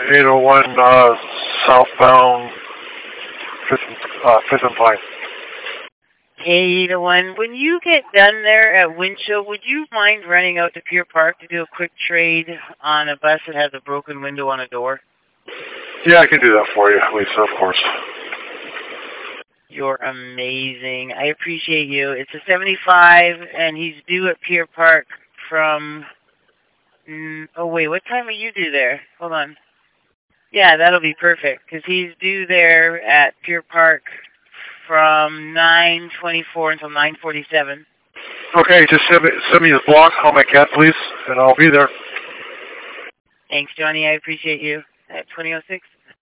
801 southbound 5th and Pine. Hey, the one. When you get done there at Winchell, would you mind running out to Pier Park to do a quick trade on a bus that has a broken window on a door? Yeah, I can do that for you, Lisa, of course. You're amazing. I appreciate you. It's a 75, and he's due at Pier Park from... oh, wait, what time are you due there? Hold on. Yeah, that'll be perfect, because he's due there at Pier Park from 9:24 until 9:47. Okay, just send me his block, call my cat, please, and I'll be there. Thanks, Johnny. I appreciate you. At 2006.